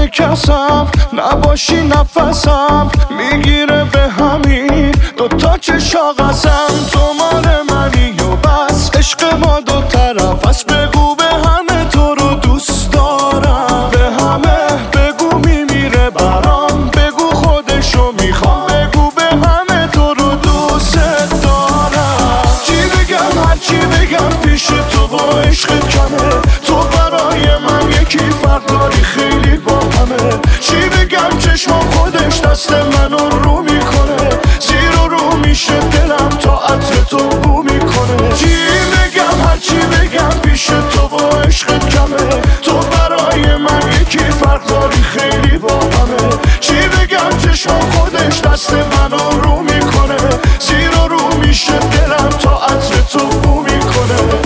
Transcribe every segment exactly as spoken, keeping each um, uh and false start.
اگه کسم نباشی نفسم میگیره به همین دوتا که شاقسم. تو مال منی و بس عشق ما دو طرف است. بگو به همه تو رو دوست دارم، به همه بگو میمیره برام، بگو خودشو میخوام، بگو به همه تو رو دوست دارم. چی بگم هر چی بگم پیش تو با عشقت کمه. تو برای من یکی فرق داری خیلی با همه. چی بگم چشم خودش دست منو رو میکنه، زیر و رو میشه دلم تا عطر تو بو میکنه. چی بگم هر چی بگم پیش تو با عشقت کمه. تو برای من یکی فرق داری خیلی با همه. چی بگم چشم خودش دست منو رو میکنه، زیر و رو میشه دلم تا عطر تو بو میکنه.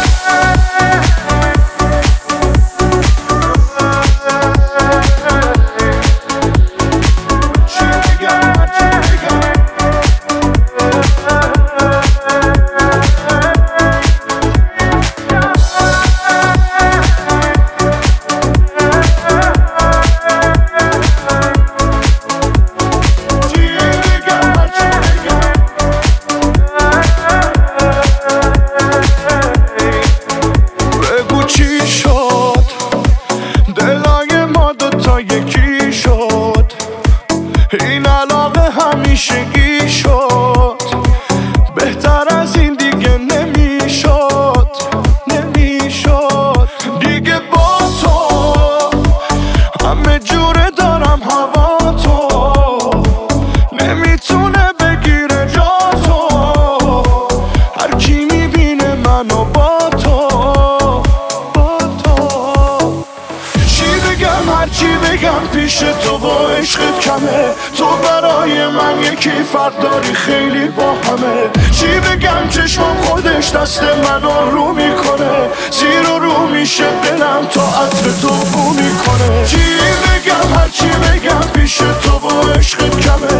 یکی شد این علاقه همیشگی شد، بهتر از این دیگه نمیشد نمیشد دیگه. با تو همه جوره دارم هوا تو، نمیتونه بگیره جا تو. هر کی میبینه منو با تو با تو. چی بگم هر چی بگم پیش تو با عشقت کمه. تو برای من یکی فرق داری خیلی با همه. چی بگم چشمم خودش دست منو رو میکنه، زیر و رو میشه دلم تا عطر تو بو میکنه. چی بگم هر چی بگم پیش تو با عشقت کمه.